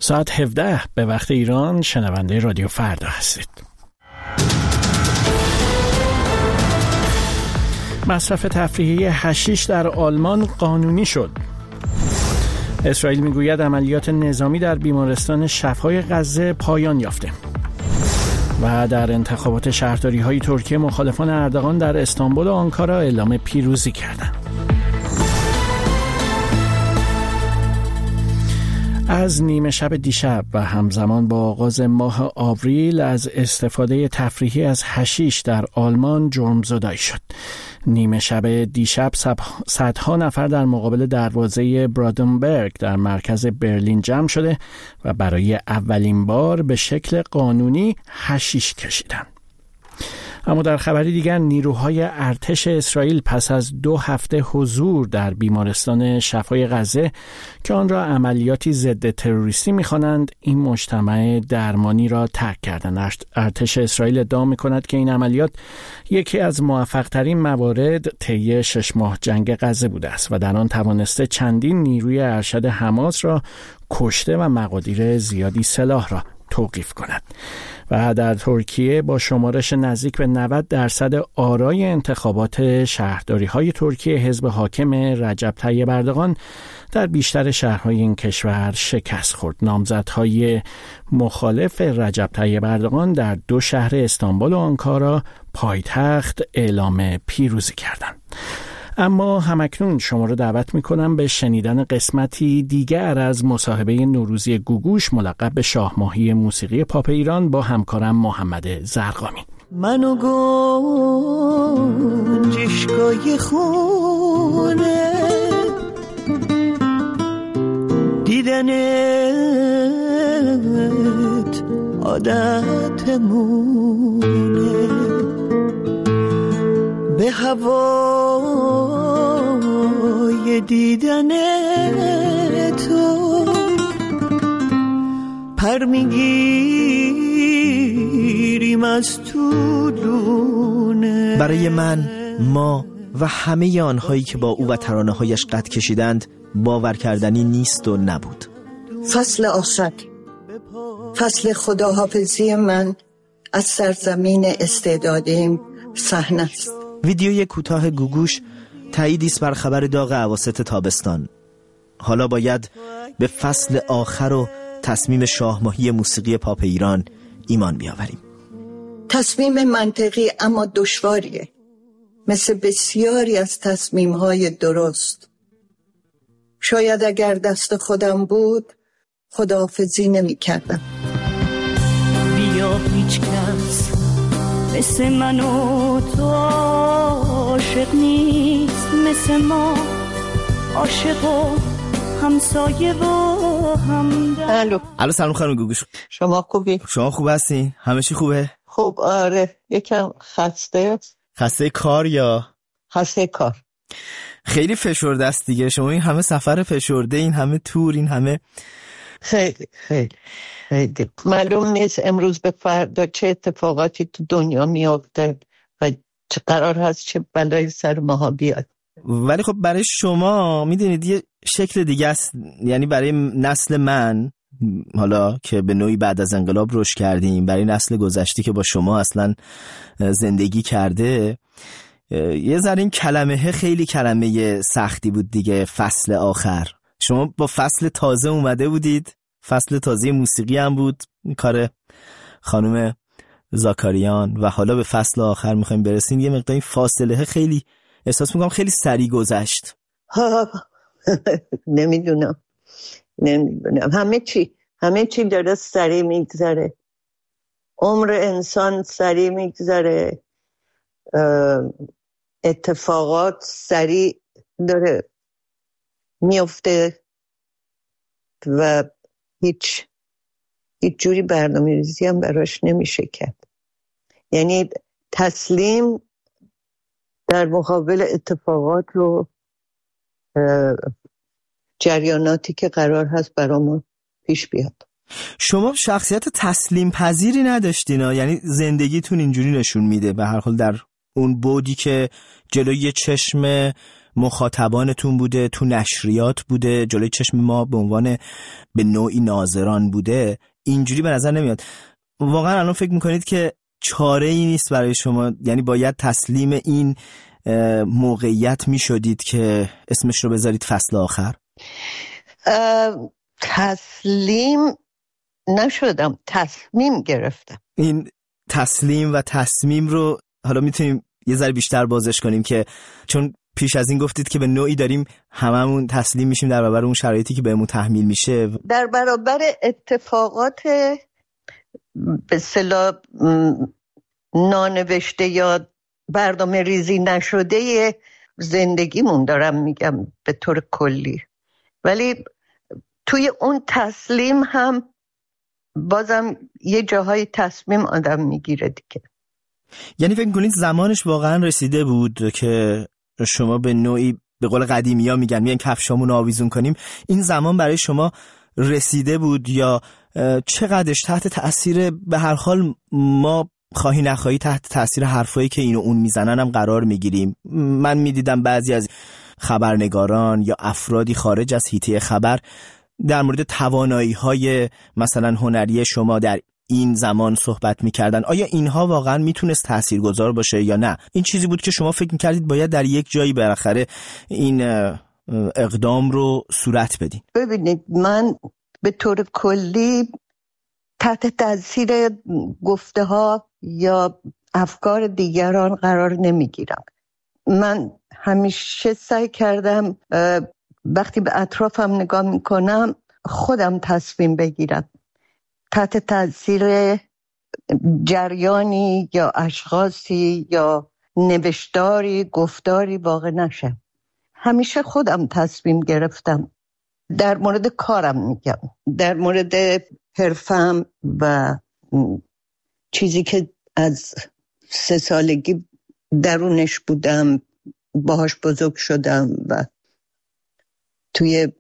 ساعت 17 به وقت ایران شنونده رادیو فردا هستید. مصرف تفریحی حشیش در آلمان قانونی شد. اسرائیل میگوید عملیات نظامی در بیمارستان شفای غزه پایان یافته. و در انتخابات شهرداری‌های ترکیه مخالفان اردوغان در استانبول و آنکارا اعلام پیروزی کردند. از نیمه شب دیشب و همزمان با آغاز ماه آوریل از استفاده تفریحی از حشیش در آلمان جرمزدایی شد. نیمه شب دیشب صدها نفر در مقابل دروازه برادنبرگ در مرکز برلین جمع شده و برای اولین بار به شکل قانونی حشیش کشیدند. اما در خبری دیگر نیروهای ارتش اسرائیل پس از 2 هفته حضور در بیمارستان شفای غزه که آن را عملیاتی ضد تروریستی می‌خوانند این مجتمع درمانی را ترک کردند. ارتش اسرائیل ادعا می‌کند که این عملیات یکی از موفق‌ترین موارد طی 6 ماه جنگ غزه بوده است و در آن توانسته چندین نیروی ارشد حماس را کشته و مقادیر زیادی سلاح را توقیف کند. و در ترکیه با شمارش نزدیک به 90% آرای انتخابات شهرداری‌های ترکیه حزب حاکم رجب طیب اردوغان در بیشتر شهرهای این کشور شکست خورد. نامزدهای مخالف رجب طیب اردوغان در 2 شهر استانبول و آنکارا پایتخت اعلام پیروزی کردند. اما همکنون شما رو دعوت میکنم به شنیدن قسمتی دیگر از مصاحبه نوروزی گوگوش ملقب به شاهماهی موسیقی پاپ ایران با همکارم محمد زرقامی. منو گنجشگاه خونه دیدنت عادتمونه به هوای دیدن تو پر میگیریم از تو دونه. برای من، ما و همه آنهایی که با او و ترانه‌هایش قد کشیدند باور کردنی نیست و نبود. فصل آخر، فصل خداحافظی من از سرزمین استعدادیم صحنه است. ویدیوی کوتاه گوگوش تاییدی است بر خبر داغ اواسط تابستان. حالا باید به فصل آخر و تصمیم شاهماهی موسیقی پاپ ایران ایمان بیاوریم. تصمیم منطقی اما دشواریه، مثل بسیاری از تصمیم‌های درست. شاید اگر دست خودم بود خداحافظی نمی‌کردم. بیا هیچ کس مثل من و تو عاشق نیست، مثل ما عاشق و همسایه و همدم. الو سلام خانم گوگوش. شما خوبی؟ شما خوب هستین؟ همه چی خوبه؟ خوب، آره. یکم خسته. خسته کار یا؟ خسته کار. خیلی فشرده است دیگه. شما این همه سفر فشرده، این همه تور، این همه. خیلی معلوم نیست امروز به فردا چه اتفاقاتی تو دنیا میافته و چه قرار هست چه بلایی سر ماها بیاد. ولی خب برای شما میدونید یه شکل دیگه است. یعنی برای نسل من، حالا که به نوعی بعد از انقلاب رشد کردیم، برای نسل گذشتی که با شما اصلا زندگی کرده، یه ذره این کلمه خیلی کلمه سختی بود دیگه. فصل آخر، شما با فصل تازه اومده بودید، فصل تازه موسیقی هم بود، این کار خانم زاکاریان، و حالا به فصل آخر میخوایم برسیم. یه مقدار این فاصله خیلی احساس میکنم خیلی سریع گذشت. نمیدونم همه چی داره سریع میگذره. عمر انسان سریع میگذره، اتفاقات سریع داره میفته و هیچ جوری برنامه‌ریزی هم براش نمیشه کرد. یعنی تسلیم در مقابل اتفاقات رو، جریاناتی که قرار هست برامون پیش بیاد. شما شخصیت تسلیم پذیری نداشتین، یعنی زندگیتون اینجوری نشون میده به هر حال در اون بودی که جلوی چشم مخاطبانتون بوده، تو نشریات بوده، جلوی چشم ما به عنوان به نوعی ناظران بوده، اینجوری به نظر نمیاد. واقعا الان فکر میکنید که چاره ای نیست برای شما؟ یعنی باید تسلیم این موقعیت میشدید که اسمش رو بذارید فصل آخر؟ تسلیم نشدم، تصمیم گرفتم. این تسلیم و تصمیم رو حالا میتونیم یه ذره بیشتر بازش کنیم، که چون پیش از این گفتید که به نوعی داریم هممون تسلیم میشیم در برابر اون شرایطی که بهمون تحمیل میشه، در برابر اتفاقات به اصطلاح نانوشته یا برنامه ریزی نشده زندگیمون دارم میگم به طور کلی. ولی توی اون تسلیم هم بازم یه جاهای تصمیم آدم میگیره دیگه. یعنی فکر کنید زمانش واقعا رسیده بود که شما به نوعی به قول قدیمی‌ها میگن کفشامون آویزون کنیم، این زمان برای شما رسیده بود؟ یا چقدرش تحت تأثیر، به هر حال ما خواهی نخواهی تحت تأثیر حرفایی که این و اون میزنن هم قرار میگیریم؟ من میدیدم بعضی از خبرنگاران یا افرادی خارج از حیطه خبر در مورد توانایی‌های مثلا هنری شما در این زمان صحبت میکردن. آیا اینها واقعا میتونست تاثیرگذار باشه یا نه؟ این چیزی بود که شما فکر میکردید باید در یک جایی بالاخره این اقدام رو صورت بدین؟ ببینید، من به طور کلی تحت تاثیر گفته ها یا افکار دیگران قرار نمیگیرم. من همیشه سعی کردم وقتی به اطرافم نگاه میکنم خودم تصمیم بگیرم، تحت تاثیر جریانی یا اشخاصی یا نوشتاری گفتاری واقع نشم. همیشه خودم تصمیم گرفتم. در مورد کارم میگم، در مورد حرفم و چیزی که از 3 سالگی درونش بودم، باهاش بزرگ شدم و توی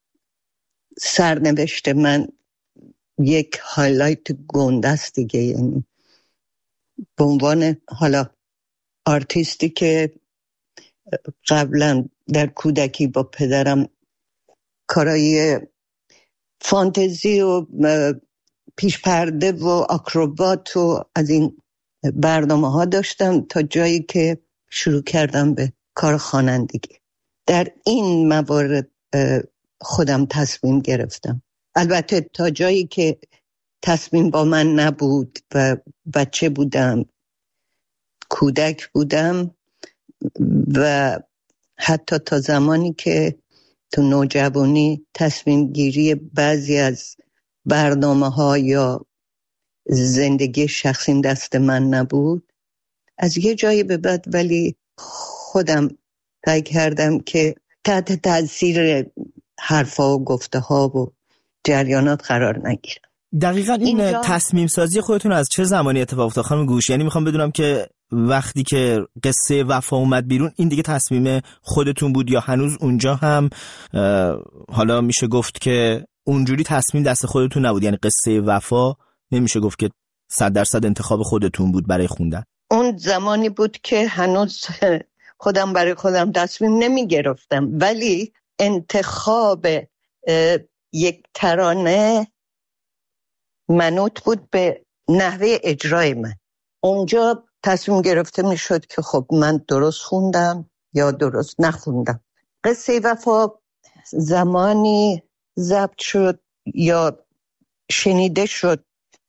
سرنوشت من یک هایلایت گنده است دیگه. یعنی به عنوان حالا آرتیستی که قبلا در کودکی با پدرم کارای فانتزی و پیش پرده و آکروبات و از این برنامه ها داشتم تا جایی که شروع کردم به کار خوانندگی. در این موارد خودم تصمیم گرفتم. البته تا جایی که تصمیم با من نبود و بچه بودم، کودک بودم و حتی تا زمانی که تو نوجوانی تصمیم گیری بعضی از برنامه ها یا زندگی شخصی دست من نبود، از یه جایی به بعد ولی خودم سعی کردم که تحت تاثیر حرفا و گفته ها و جریانات قرار نگیرم. دقیقاً این تصمیم سازی خودتون از چه زمانی اتفاق افتاد خانم گوش؟ یعنی میخوام بدونم که وقتی که قصه وفا اومد بیرون این دیگه تصمیم خودتون بود یا هنوز اونجا هم حالا میشه گفت که اونجوری تصمیم دست خودتون نبود؟ یعنی قصه وفا نمیشه گفت که 100% انتخاب خودتون بود برای خوندن؟ اون زمانی بود که هنوز خودم برای خودم تصمیم نمی گرفتم، ولی انتخاب یک ترانه منوط بود به نحوه اجرای من. اونجا تصمیم گرفته می شد که خب من درست خوندم یا درست نخوندم. قصه وفا زمانی ضبط شد یا شنیده شد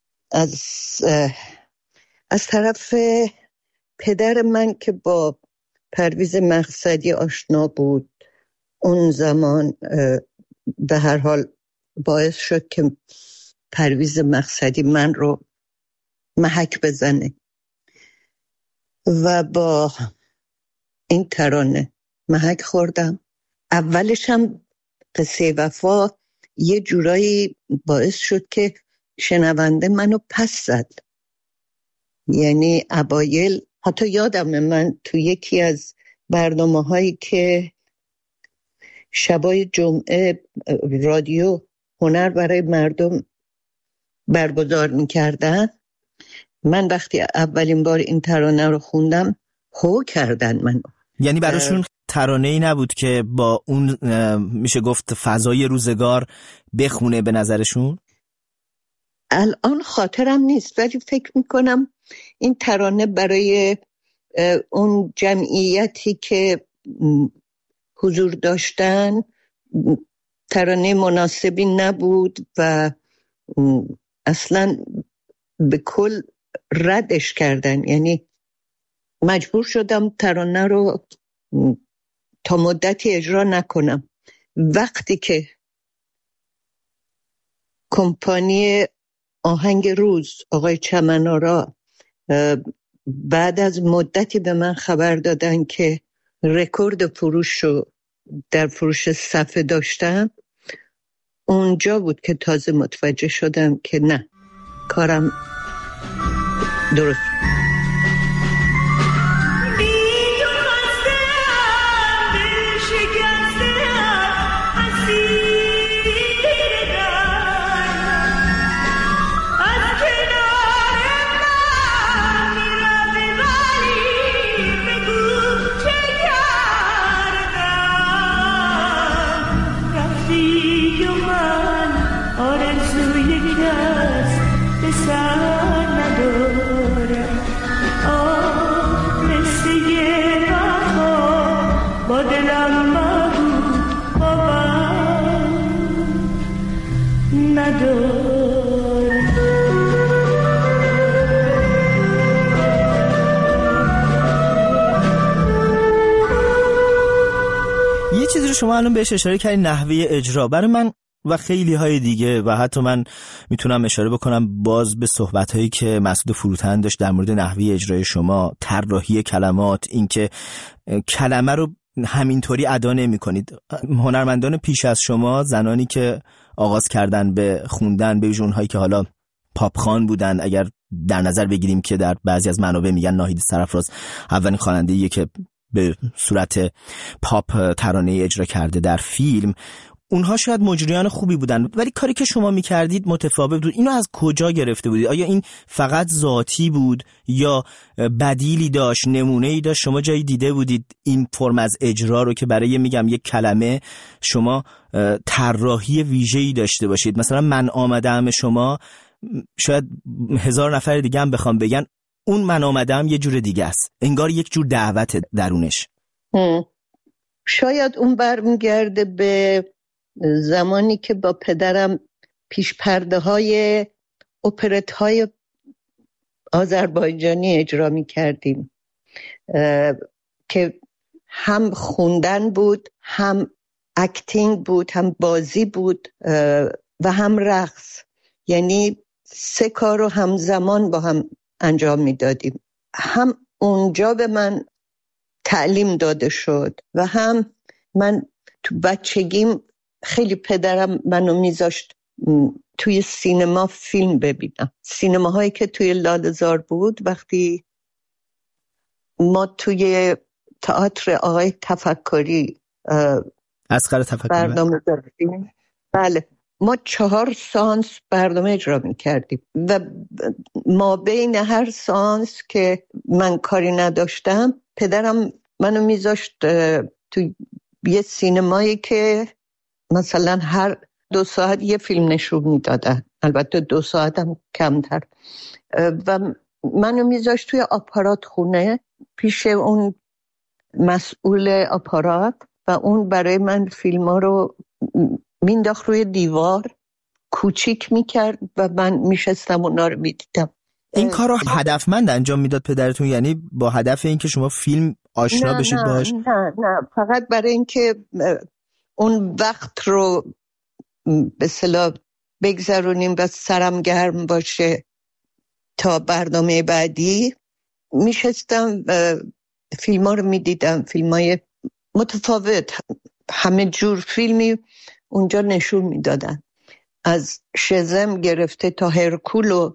از طرف پدر من که با پرویز مقصدی آشنا بود. اون زمان به هر حال باعث شد که پرویز مقصدی من رو محک بزنه و با این ترانه محک خوردم. اولش هم قصه وفا یه جورایی باعث شد که شنونده منو پس زد. یعنی اوایل حتی یادمه من تو یکی از برنامه هایی که شبای جمعه رادیو هنر برای مردم برگزار میکردن، من وقتی اولین بار این ترانه رو خوندم هو کردن منو. یعنی براشون ترانه‌ای نبود که با اون میشه گفت فضای روزگار بخونه به نظرشون؟ الان خاطرم نیست، ولی فکر میکنم این ترانه برای اون جمعیتی که حضور داشتن ترانه مناسبی نبود و اصلا به کل ردش کردن. یعنی مجبور شدم ترانه رو تا مدتی اجرا نکنم. وقتی که کمپانی آهنگ روز آقای چمن‌آرا بعد از مدتی به من خبر دادن که رکورد فروش رو در فروش صفحه داشتم، اونجا بود که تازه متوجه شدم که نه، کارم درست. یه چیزی رو شما الان بهش اشاره کردین، نحوه اجرا. برای من و خیلی های دیگه و حتی من میتونم اشاره بکنم باز به صحبت هایی که مسعود فروتن داشت در مورد نحوه اجرای شما، طراحی کلمات، اینکه کلمه رو همینطوری ادا نمی‌کنید. هنرمندان پیش از شما، زنانی که آغاز کردن به خوندن، به ویژه هایی که حالا پاپ خوان بودن، اگر در نظر بگیریم که در بعضی از منابع میگن ناهید سرفراز اولین خواننده‌ایه که به صورت پاپ ترانه اجرا کرده در فیلم، اونها شاید مجریان خوبی بودن، ولی کاری که شما میکردید متفاوت بود. اینو از کجا گرفته بودید؟ آیا این فقط ذاتی بود یا بدیلی داشت، نمونه‌ای داشت؟ شما جایی دیده بودید این فرم از اجرا رو که برای میگم یک کلمه شما طراحی ویژه‌ای داشته باشید؟ مثلا من آمدم شما شاید 1000 نفر دیگه هم بخوام بگن اون من آمدم یه جور دیگه است، انگار یک جور دعوت درونش. شاید اون برمیگرده به زمانی که با پدرم پیش پرده های اپرت های آذربایجانی اجرا می کردیم که هم خوندن بود، هم اکتینگ بود، هم بازی بود و هم رقص. یعنی 3 کار رو همزمان با هم انجام می دادیم. هم اونجا به من تعلیم داده شد و هم من تو بچگیم خیلی پدرم منو میذاشت توی سینما فیلم ببینم. سینماهایی که توی لاله‌زار بود، وقتی ما توی تئاتر آقای تفکری اصغر تفکری برنامه داشتیم، بله، ما 4 سانس برنامه اجرا میکردیم و ما بین هر سانس که من کاری نداشتم پدرم منو میذاشت توی یه سینمایی که مثلا هر 2 ساعت یه فیلم نشون میدادن، البته 2 ساعت هم کمتر، و منو میذاشت توی آپارات خونه پیش اون مسئول آپارات و اون برای من فیلم ها رو مینداخت روی دیوار، کوچیک میکرد و من میشستم اونا رو میدیدم. این کار رو هدفمند انجام میداد پدرتون؟ یعنی با هدف اینکه شما فیلم آشنا بشید باهاش؟ نه، فقط برای اینکه اون وقت رو به اصطلاح بگذرونیم و سرم گرم باشه تا برنامه بعدی. میشستم فیلم ها رو میدیدم، فیلم های متفاوت، همه جور فیلمی اونجا نشون میدادن، از شزم گرفته تا هرکول و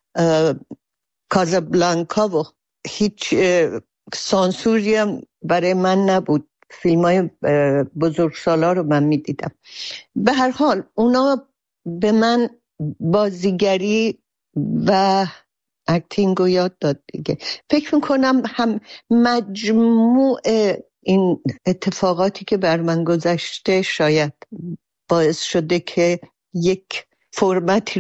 کازابلانکا و هیچ سانسوری هم برای من نبود. فیلم های بزرگسالا رو من میدیدم. به هر حال اونا به من بازیگری و اکتینگ رو یاد داد دیگه. فکر میکنم هم مجموع این اتفاقاتی که بر من گذشته شاید باعث شده که یک فرمتی